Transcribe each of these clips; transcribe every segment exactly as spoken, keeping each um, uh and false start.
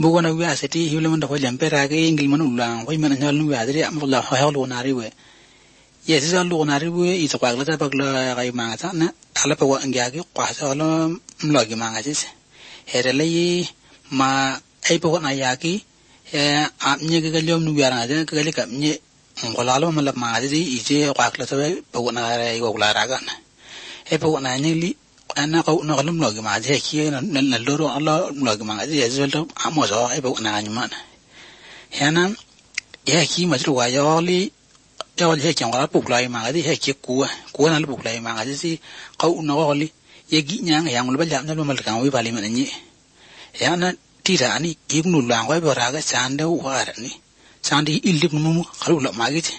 bukan aku aseti hilang mendapat jampe raga ingil mana ulang kau mana nyalun we adri am Allah hayal lunari we yes is alun lunari we itu kagla tapi kagla kaya mangsa na ala pewa enggak kuasa ala mlagi mangsa sih heralai ma ai pewa nayaki amnya kegaljom nubiar aja kegalih kamnya kalau ala malah mangsa sih ije kagla tapi pewa nayari kagla raga na ai pewa nayani li أنا قو نقلم لقي مع ذي كي نلورو الله لقي مع ذي يزول أمازا يبغى أنا عنمان هنا يحكي مثل ويالي يالي هيك يوم قال بقلاي مع ذي هيك كوا كوا نال بقلاي مع ذي قو نقالي يجي نيان يوم لبلا جامنا لو ملكان ويبالي من إني هنا تيرا أني يبنو لان ويا براغة سانده وارني ساندي إلدي نمو خلو لا ما جت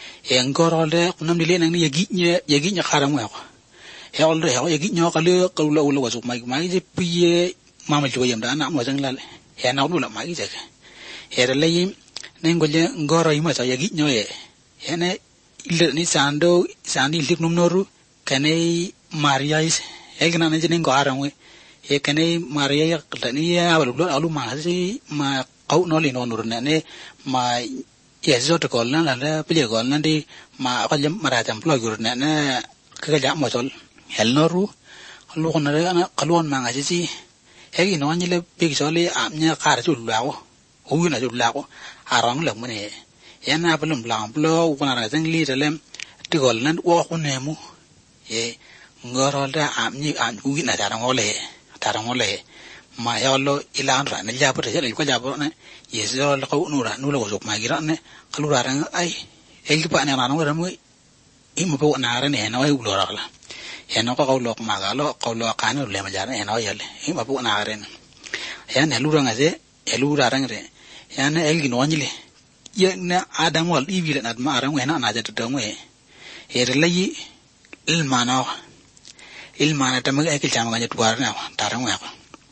ينقرأ كنا ملينا إني يجي يجي نخارم وياه heo le heo yagi nyo ka le ka lo lo wasuk mai mai je pie ma ma chua yam da na mo jang la he na lu la mai je he le yi nen go le ngoro yi ma sa yagi nyo ye he ne ile ni sando sandi lik num noru kane maria is he gna ne je nen go aran we he kane maria ya ka ni ya lu lo alu ma si ma kau no li no nur ne ne ma ye zo to ko na la pile ko na di ma ka jam mara jam plo gur ne ne ka ja mo sol hel noru lu ko na ana kalon manga ji hegi no nyile big soli amnya kar tu lawo hu na tu lawo arang le mune yana pelum lang plo ko na jang li telem tigol nan wo ko nemu e ngoro da amni an hu na da ngole da ngole ma yalo ilan ra na jabu te jale ko jabu na yeso lo ko nu ra nu lo sok ma gira ne kalu ra ai el pa na na no ra mu imu po na ra ne na ai ulo ra la heno ko kaulo magalo kaulo kanu le majara heno yale hi babu na aren yan elura ngaze elura rangre yan elgi nonjile yana adam wal ibile nad ma aran wena na jata dongwe herlayi ilmana ilmana tamaga ekil chama ganya tuar na tarang wa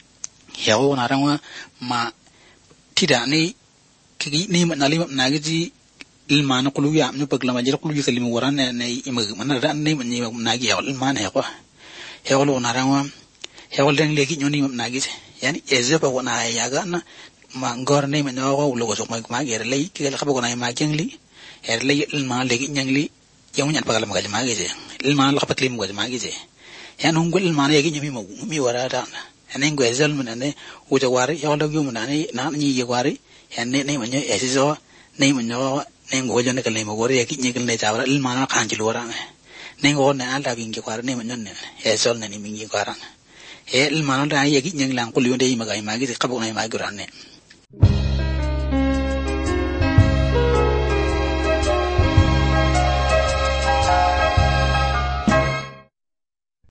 hewo na ran ma tida ni kigi ni manali na giji ilmana kulu ya amnu pagla majira kulu kalim waran ne imag mana ran ne manyi nagi ya ilmana ya ko hewlo narangwa hewol deng legi nyoni nagi yani eze pa wona ya ga na ma ngor ne manyo ko lo so ma ma gere lay ki la khabo na ma jengli er lay ilma legi nyangli yamu nyan pagala magal ma geze ilma la khabat lim go ma geze yan hungul ilma yegi nyami ma mi wara da enen go ezel munane u jawari hewlo yu munane na nyi ye wari yan ne ne manyo eze so ne manyo nengo jone kale mo gore yaki nyekal ne chawra ilma na khanji lora nengo ne alda bingi kwara ne manyon ne e sol ne mingi kwara e ilma na da yaki nyeng lang ko liwde yi magai magi khabo na magi ran ne